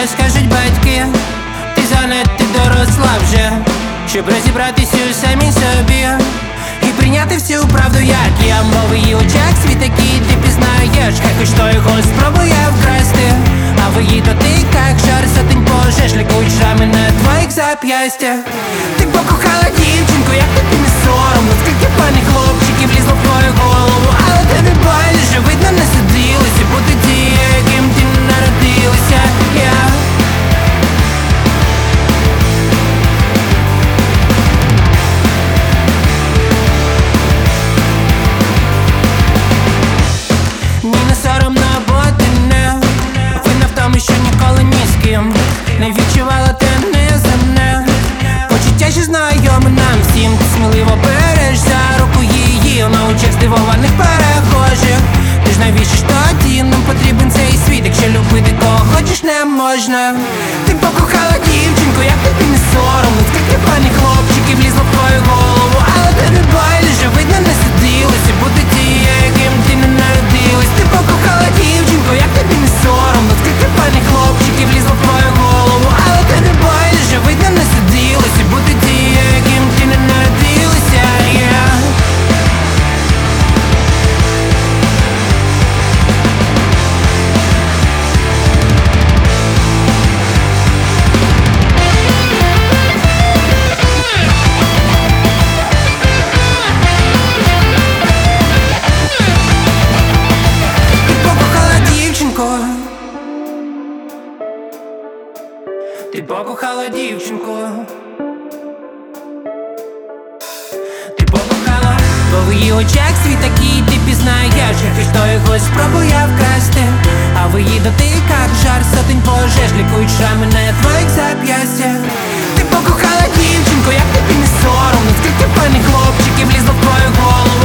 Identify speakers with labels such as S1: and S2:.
S1: скажуть батьки? Ти занадто доросла вже, щоб розібратися у самій собі і прийняти всю правду, як є. Мов в її очах світ такий ти пізнаєш, хай хоч хто його спробує вкрасти, а в її дотиках жар сотень пожеж, лікують шрами на твоїх зап'ястях. Ти покохала дівчинку, як тобі не соромно, скільки паних хлопчиків лізло в твою голову, але тобі байдуже, видно, не судилося бути тією, яким ти не народилася. Що ніколи ні з ким не відчувала те неземне почуття, що знайоме нам всім. Ти сміливо береш за руку її на очах здивованих перехожих. Ти ж навіщо ж тоді нам потрібен цей світ, якщо любити кого хочеш не можна? Ти покохала дівчинку, як тобі не соромно, скільки пані хлопчиків лізло в твою голову, але тобі байдуже, видно, не судилося бути тією, яким ти не народилась. Ти покохала дівчинку, як тобі не соромно, скільки пані хлопчиків лізло в твою голову, але тобі байдуже, видно, не судилося бути тією, яким ти не народилася. Ти покохала дівчинку, ти покохала, бо в її очах світ такий ти пізнаєш, хай хто його спробує вкрасти, а в її дотиках жар сотень пожеж, лікують шрами на твоїх зап'ястях. Ти покохала дівчинку, як тобі не соромно, скільки пані хлопчиків лізло в твою голову,